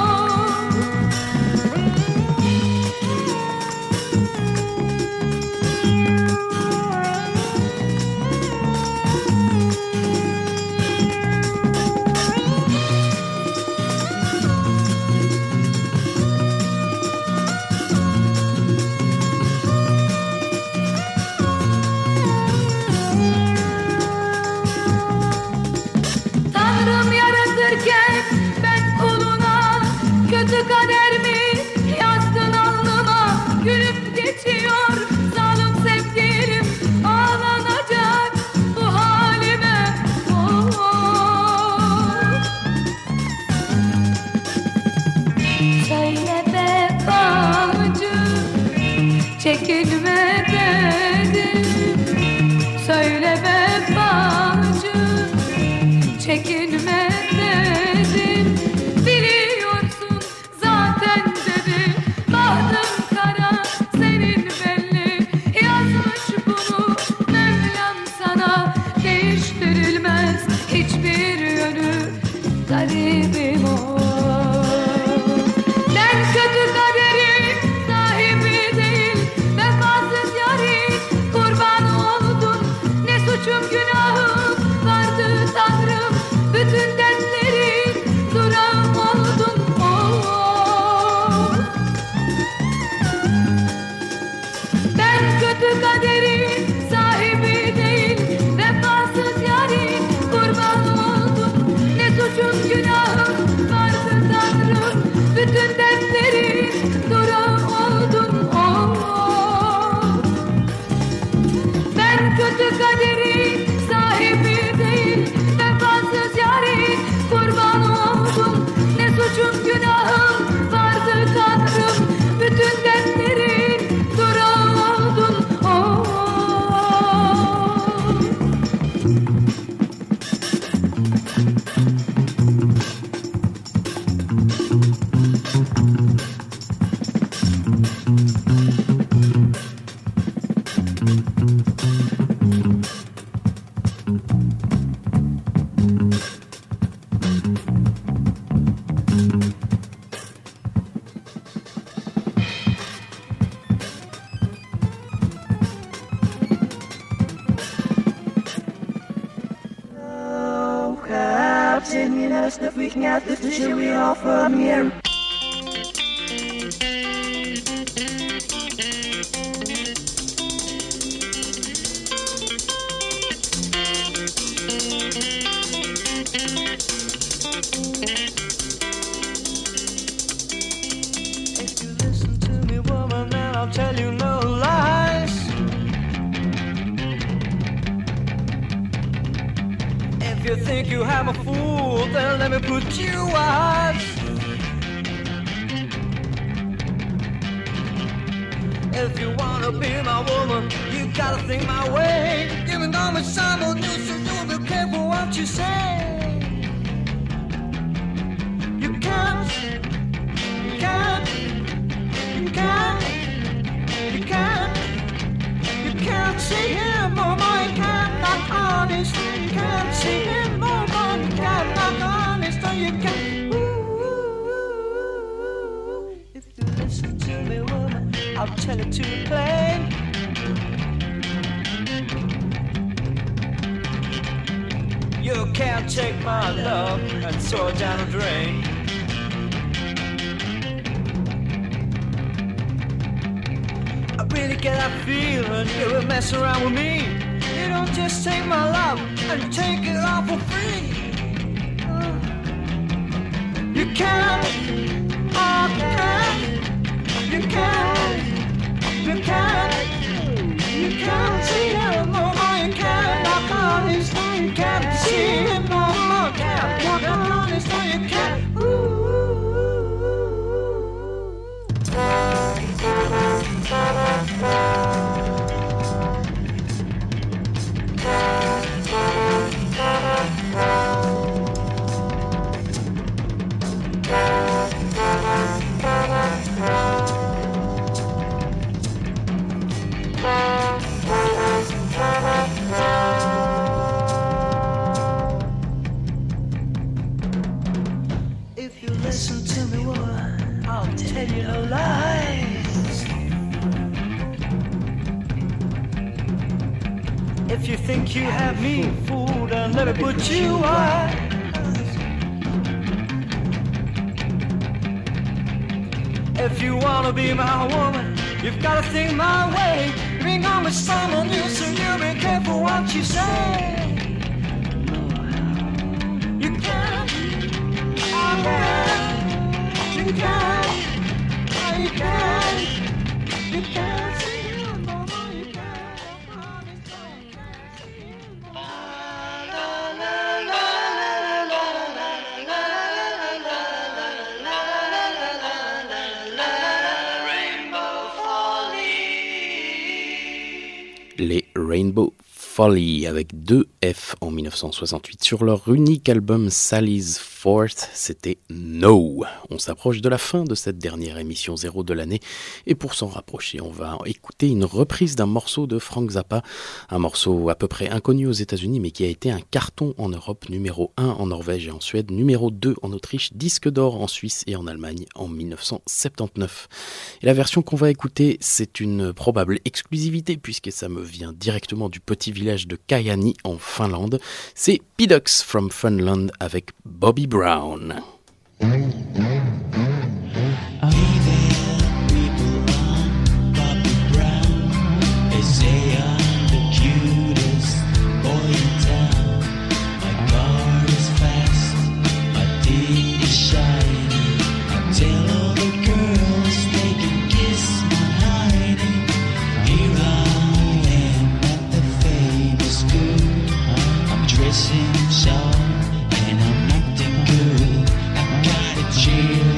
Tanrım yaratırken ben kuluna, kötü kader mi yazdın alnıma? Gülüp geçiyor zalim sevgilim, ağlanacak bu halime. Oh. Söyle be balcı, çekilme dedim. Söyle be balcı, çekinme dedim. Biliyorsun zaten dedi, bahtın kara senin belli. Yazmış bunu Mevlam sana, değiştirilmez hiçbir yönü. Garibim o. Ben kötü kaderin sahibi değil, vefasız yarim kurban oldum. Ne suçum sehen wir das, da freaking out, das ist schon wie auf mir. If you listen to me, woman, then I'll tell you no lies. If you think you have a fool, then let me put you wise. If you wanna be my woman, you gotta think my way. Giving all my summer news, so you'll be careful what you say. You can't see him, mama, you can't knock on his. You can't see him, mama, you can't knock on his. No, you can't. If you listen to me, woman, I'll tell it to you plain. You can't take my love and throw it down the drain. I really get that feeling you will mess around with me. You don't just take my love and take it all for free. You can't, oh, you can't, you can't see him no more. You can't knock on his door. You can't see him no more. Can't knock on his door. You can't. If you listen to me, woman, I'll tell you no lies. If you think you have me fooled, then let me put you wise. If you wanna be my woman, you've gotta think my way. Bring on me someone new, so you be careful what you say. You can't, you can't, you can't, you can't see you no more, you can't. Les Rainbow Folly avec 2 F en 1968 sur leur unique album Sally's Fourth, c'était No. On s'approche de la fin de cette dernière émission 0 de l'année et pour s'en rapprocher, on va écouter une reprise d'un morceau de Frank Zappa, un morceau à peu près inconnu aux États-Unis mais qui a été un carton en Europe, numéro 1 en Norvège et en Suède, numéro 2 en Autriche, disque d'or en Suisse et en Allemagne en 1979. Et la version qu'on va écouter, c'est une probable exclusivité puisque ça me vient directement du petit village de Kajaani en Finlande. C'est P-Ducks from Funland avec Bobby Brown. Dressing sharp and I'm acting good. I got a chill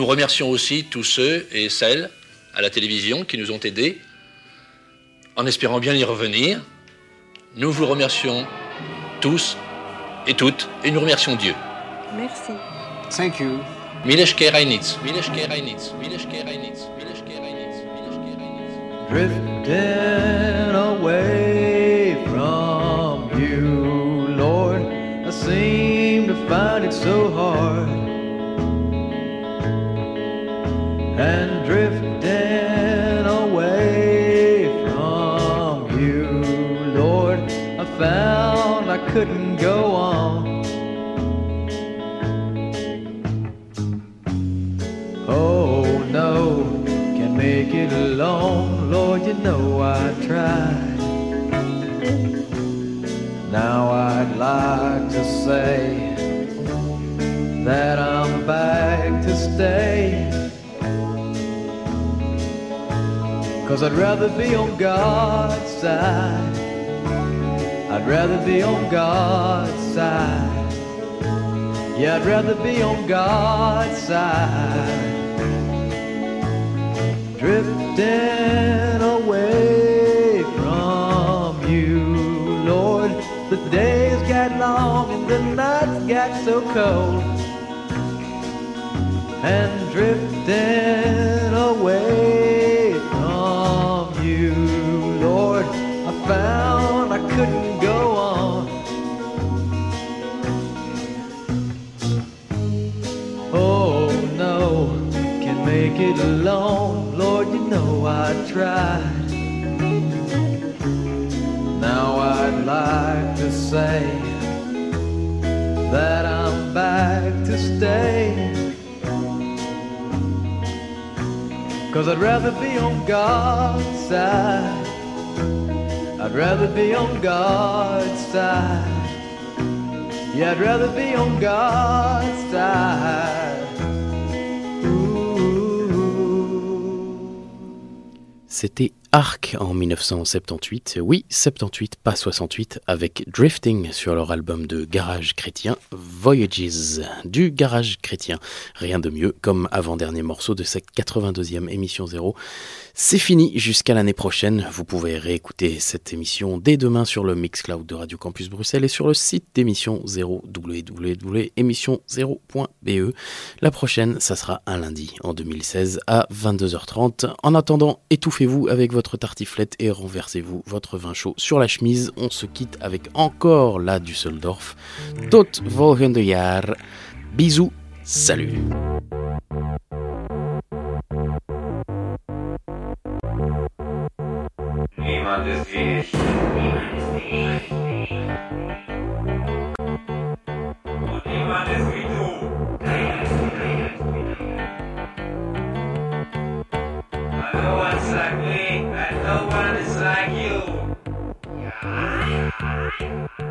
nous remercions aussi tous ceux et celles à la télévision qui nous ont aidés, en espérant bien y revenir. Nous vous remercions tous et toutes, et nous remercions Dieu. Merci. Thank you. Mileshke Reinitz, Mileshke Reinitz, Mileshke Reinitz, Mileshke Reinitz, Mileshke Reinitz. Drifting away from you, Lord, I seem to find it so hard. And drifting away from you, Lord, I found I couldn't go on. Oh no, can't make it alone, Lord, you know I tried. Now I'd like to say that I'm back to stay, 'cause I'd rather be on God's side. I'd rather be on God's side. Yeah, I'd rather be on God's side. Drifting away from you, Lord. The days got long and the nights got so cold. And drifting away from you, Lord, I found I couldn't go on. Oh no, can't make it alone, Lord, you know I tried. Now I'd like to say that I'm back to stay, 'cause I'd rather be on God's side. I'd rather be on God's side. Yeah, I'd rather be on God's side. C'était Ark en 1978, oui 78 pas 68, avec Drifting sur leur album de garage chrétien Voyages, du garage chrétien, rien de mieux comme avant-dernier morceau de cette 82e émission 0. C'est fini jusqu'à l'année prochaine, vous pouvez réécouter cette émission dès demain sur le Mixcloud de Radio Campus Bruxelles et sur le site d'émission 0 www.émission0.be. La prochaine, ça sera un lundi en 2016 à 22h30. En attendant, étouffez-vous avec votre tartiflette et renversez-vous votre vin chaud sur la chemise. On se quitte avec encore la Düsseldorf. Tot volgende jaar. Bisous, salut. Niemand ist wie ich. Und niemand ist wie du. No one's like me, and no one is like you.